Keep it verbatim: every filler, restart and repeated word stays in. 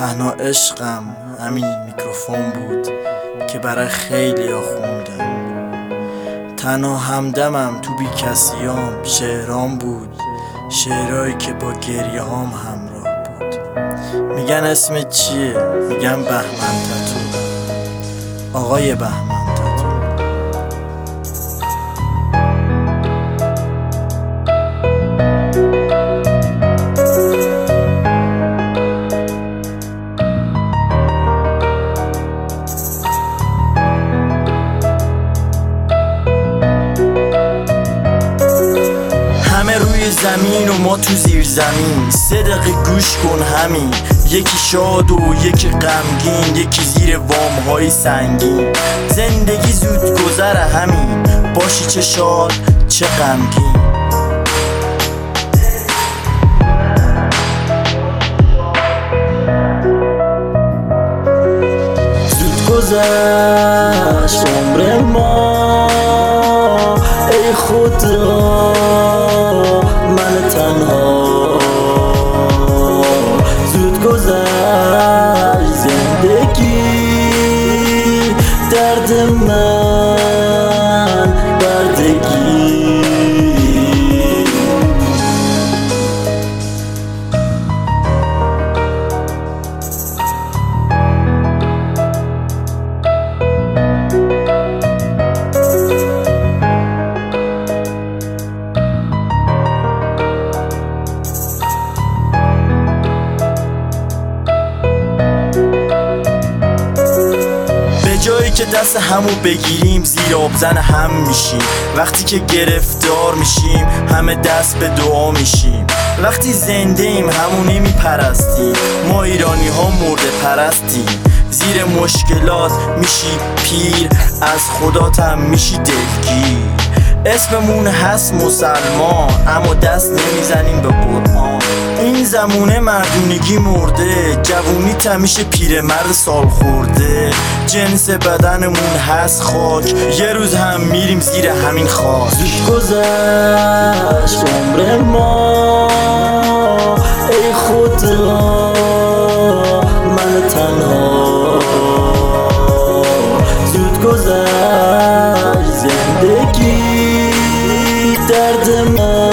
تنها عشقم همین میکروفون بود که برای خیلی ها خوندم. تنها همدمم تو بی کسیام شعرام بود، شعرهایی که با گریه هام همراه بود. میگن اسمت چیه؟ میگن بهمن تتو، آقای بهمن تتو. همه روی زمین و ما تو زیر زمین، سه دقیقه گوش کن همین. یکی شاد و یکی غمگین، یکی زیر وامهای سنگین. زندگی زود گذره همین، باشی چه شاد چه غمگین. زود گذشت عمر ما ای خدا، من تنها. زود گذشت زندگی، درد من بردگی. جایی که دست همو بگیریم زیر آبزن هم میشیم. وقتی که گرفتار میشیم همه دست به دعا میشیم. وقتی زنده ایم همو نمیپرستیم، ما ایرانی ها مرده پرستیم. زیر مشکلات میشی پیر، از خداتم میشی دلگیر. اسممون هست مسلمان اما دست نمیزنیم به قرآن. این زمونه مردونگی مرده، جوونی تمیشه پیرمرد سال خورده. جنس بدنمون هست خاک، یه روز هم میریم زیر همین خاک. زود گذشت عمر ما ای خدا، من تنها. زود گذشت زندگی، درد من